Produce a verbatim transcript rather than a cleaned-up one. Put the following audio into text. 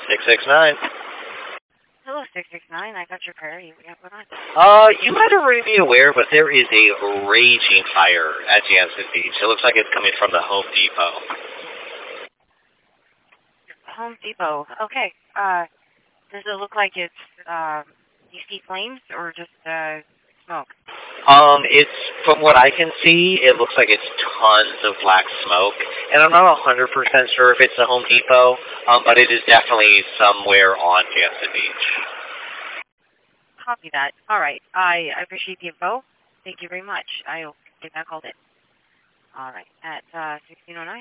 six six nine. Hello, six six nine. I got your query. Yeah, what on? Uh, you might already be aware, but there is a raging fire at Jansen Beach. It looks like it's coming from the Home Depot. Home Depot. Okay. Uh, does it look like it's, uh, you see flames or just, uh, smoke? Um, it's, from what I can see, it looks like it's tons of black smoke. And I'm not one hundred percent sure if it's the Home Depot, um, but it is definitely somewhere on Jansen Beach. Copy that. All right. I, I appreciate the info. Thank you very much. I'll get that called in. All right. At, uh, sixteen oh nine.